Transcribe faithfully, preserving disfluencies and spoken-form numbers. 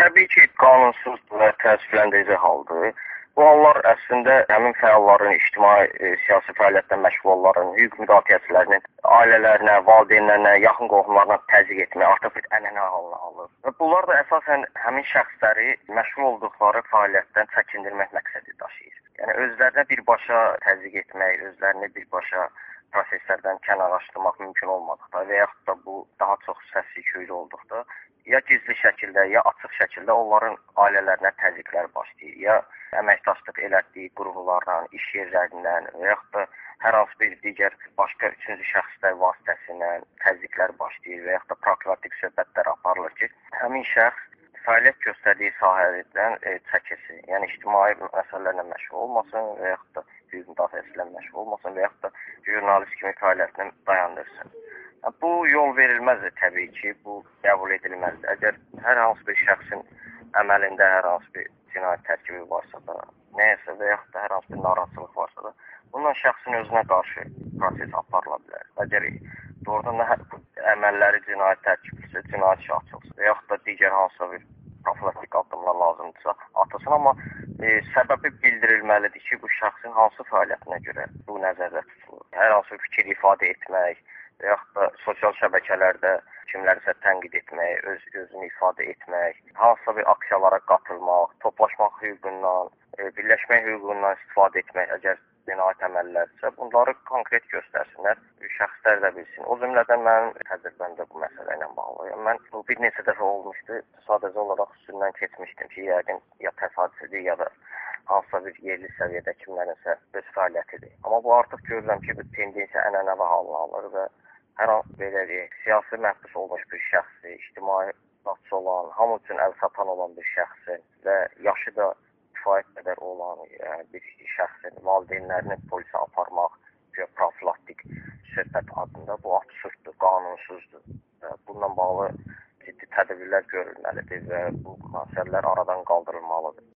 Təbii ki, qanunsuzdur və təəssüfləndirici haldır. Bu hallar əslində həmin fəalların, ictimai e, siyasi fəaliyyətlə məşğul olanların, hüquq müdafiəçilərinin ailələrinə, valideynlərinə, yaxın qohumlarına təzyiq etmək artıq bir ənənə halına alır. Və bunlar da əsasən həmin şəxsləri məşğul olduqları fəaliyyətdən çəkindirmək məqsədi daşıyır. Yəni özlərinə birbaşa təzyiq etmək, özlərini birbaşa proseslərdən kənarlaşdırmaq mümkün olmadıqda və yaxud da bu daha çox səs-küylü olduqda ya gizli şəkildə, ya açıq şəkildə onların ailələrinə təzyiqlər başlayır, ya əməkdaşlıq elətdiyi qurumlarla, iş yerlərindən və yaxud da hər hansı bir digər başqa üçüncü şəxslər vasitəsilə təzyiqlər başlayır və yaxud da profilaktik söhbətlər aparılır ki, həmin şəxs fəaliyyət göstərdiyi sahədən e, çəkilsin. Yəni ictimai məsələlərlə məşğul olmasın və yaxud da hüquq müdafiəçilərlə məşğul olmasın və yaxud da jurnalist kimi fəaliyyətini dayandırsın. Bu yol verilməzdir təbii ki, bu qəbul edilməzdir. Əgər hər hansı bir şəxsin əməlində hər hansı bir cinayət tərkibi varsa da, nəyəsə və yaxud da hər hansı bir narahatçılıq varsa da, bundan şəxsin özünə qarşı proses aparıla bilər. Əgər doğrudan da əməlləri cinayət tərkibidirsə, cinayət işi açılsın və yaxud da digər hansısa bir profilaktik addımlar lazımdırsa atılsın, amma e, səbəbi bildirilməlidir ki, bu şəxsin hansı fəaliyyətinə görə bu nəzərdə tutulur. Hər hansı fikir ifadə etmək və yaxud da sosial şəbəkələrdə kimlərisə tənqid etmək, öz özünü ifadə etmək, hansısa bir aksiyalara qatılmaq, toplaşmaq hüququndan, e, birləşmək hüququndan istifadə etmək, əgər cinayət əməllərdirsə, bunları konkret göstərsinlər, şəxslər də bilsin. O cümlədən mənim təcrübəmdə bu məsələ ilə bağlı. Yəni, mən bu bir neçə dəfə olmuşdu, sadəcə olaraq üstündən keçmişdim ki, yəqin ya təsadüfidir, ya da hansısa bir yerli səviyyədə kimlərinsə öz fəaliyyətidir. Amma bu artıq görürəm ki, bu tendensiya ənənəvi halını alır və hər an belə deyək, siyasi məhbus olmuş bir şəxsi, ictimai qatçı olan, hamı üçün əl satan olan bir şəxsi və yaşı da kifayət qədər olan yəni bir şəxsin valideynlərini polisə aparmaq və profilaktik söhbət adında bu absurddur, qanunsuzdur. Bununla bağlı ciddi tədbirlər görülməlidir və bu məsələlər aradan qaldırılmalıdır.